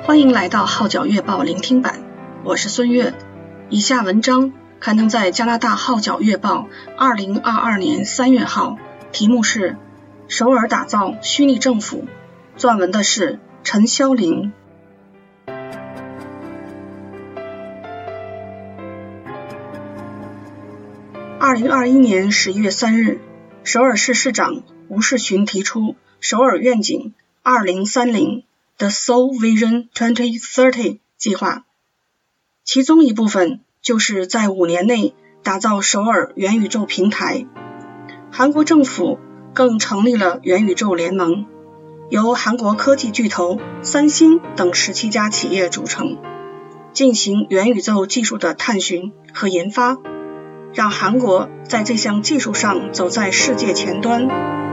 欢迎来到号角月报聆听版，我是孙悦。以下文章刊登在加拿大号角月报2022年3月号，题目是首尔打造虚拟政府，撰文的是陈霄林。2021年11月3日，首尔市市长吴世勋提出首尔愿景2030 The Seoul Vision 2030计划，其中一部分就是在5年内打造首尔元宇宙平台。韩国政府更成立了元宇宙联盟，由韩国科技巨头三星等17家企业组成，进行元宇宙技术的探寻和研发，让韩国在这项技术上走在世界前端。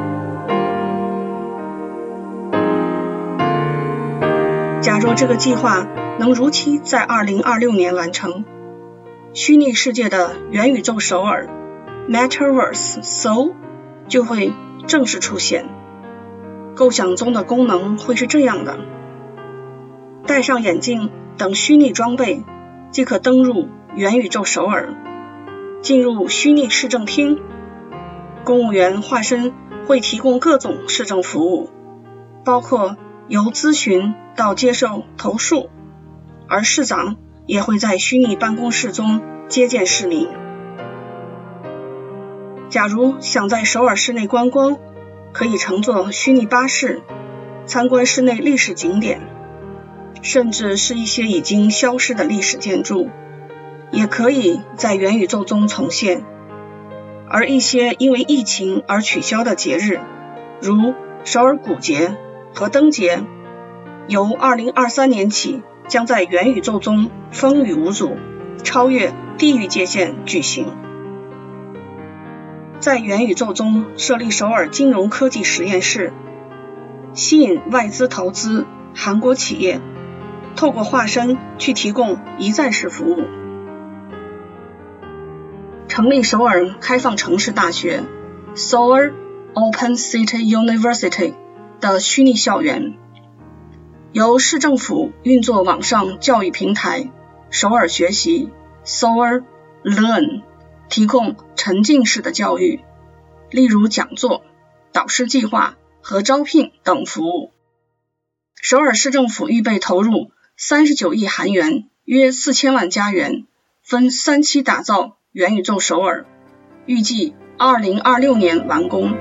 假若这个计划能如期在2026年完成，虚拟世界的元宇宙首尔 Metaverse Seoul 就会正式出现。构想中的功能会是这样的：戴上眼镜等虚拟装备，即可登入元宇宙首尔，进入虚拟市政厅，公务员化身会提供各种市政服务，包括由咨询到接受投诉，而市长也会在虚拟办公室中接见市民。假如想在首尔市内观光，可以乘坐虚拟巴士参观市内历史景点，甚至是一些已经消失的历史建筑，也可以在元宇宙中重现。而一些因为疫情而取消的节日，如首尔古节和灯节，由2023年起将在元宇宙中风雨无阻，超越地域界限举行。在元宇宙中设立首尔金融科技实验室，吸引外资投资韩国企业，透过化身去提供一站式服务。成立首尔开放城市大学 Seoul Open City University 的虚拟校园，由市政府运作网上教育平台首尔学习 Seoul Learn， 提供沉浸式的教育，例如讲座、导师计划和招聘等服务。首尔市政府预备投入39亿韩元，约4000万加元，分3期打造元宇宙首尔，预计2026年完工。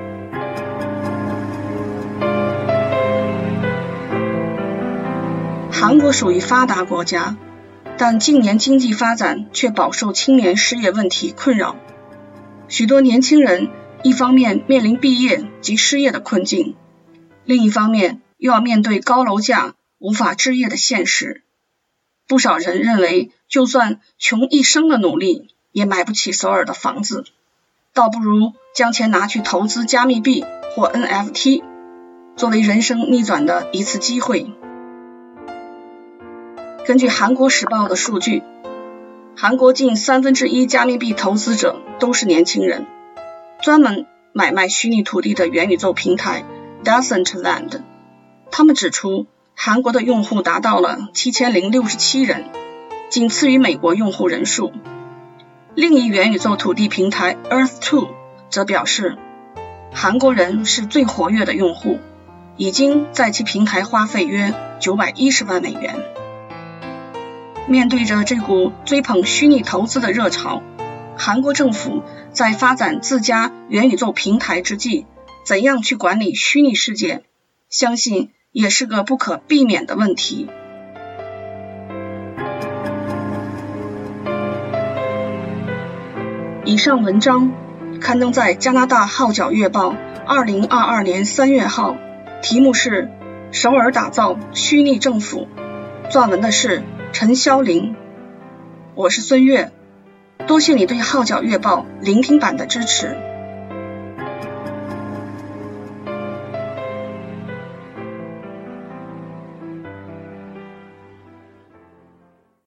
韩国属于发达国家，但近年经济发展却饱受青年失业问题困扰。许多年轻人一方面面临毕业及失业的困境，另一方面又要面对高楼价无法置业的现实。不少人认为，就算穷一生的努力也买不起首尔的房子，倒不如将钱拿去投资加密币或 NFT， 作为人生逆转的一次机会。根据韩国时报的数据，韩国近1/3加密币投资者都是年轻人。专门买卖虚拟土地的元宇宙平台 Decentraland， 他们指出，韩国的用户达到了7067人，仅次于美国用户人数。另一元宇宙土地平台 Earth2 则表示，韩国人是最活跃的用户，已经在其平台花费约910万美元。面对着这股追捧虚拟投资的热潮，韩国政府在发展自家元宇宙平台之际，怎样去管理虚拟世界，相信也是个不可避免的问题。以上文章刊登在加拿大号角月报2022年3月号，题目是首尔打造虚拟政府，撰文的是陈霄林。我是孙悦，多谢你对号角月报聆听版的支持。